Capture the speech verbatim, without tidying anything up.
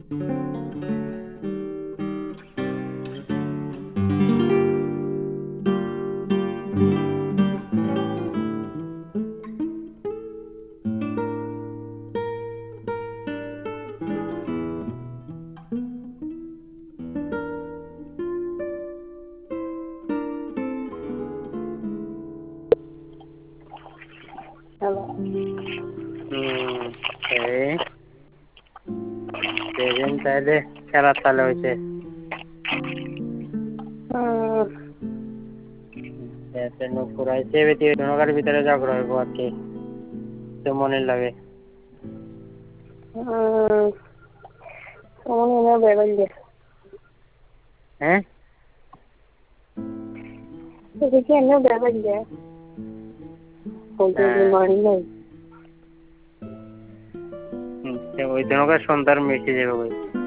Hello. হুম এই সেদিন তাহলে খেলার তালে হয়েছে নুপুরাইছে নৌকার ভিতরে ঝগড়া হইব আর কি তো মনে লাগে হ্যাঁ দেখি এনে বেড়াবেন যায় ওই দিনকার সন্ধ্যার মেসে যাবে